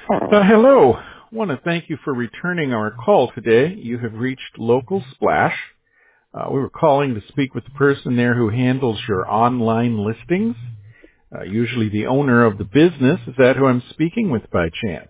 Hello. I want to thank you for returning our call today. You have reached Local Splash. We were calling to speak with the person there who handles your online listings, usually the owner of the business. Is that who I'm speaking with by chance?